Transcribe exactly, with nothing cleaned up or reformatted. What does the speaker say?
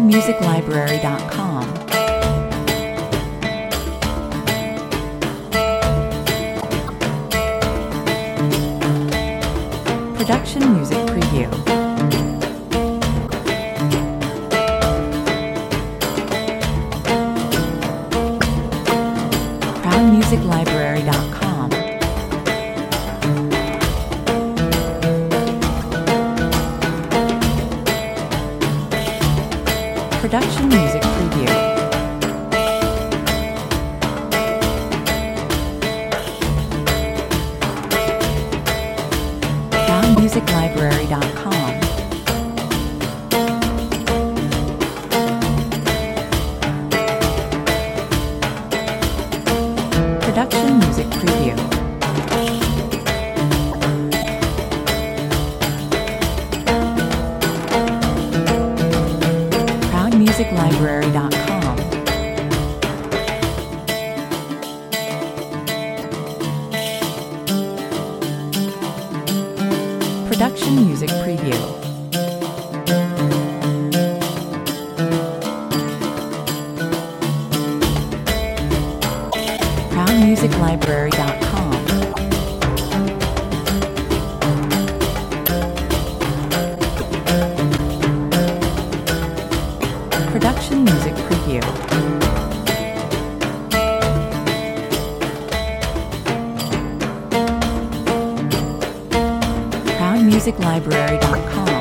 music library dot com. Production Music Preview. crown music library dot com. Production Music Preview. crown music library dot com. Production Music Preview. crown music library dot com. Production Music Preview. crown music library dot com. Production Music Preview. crown music library dot com.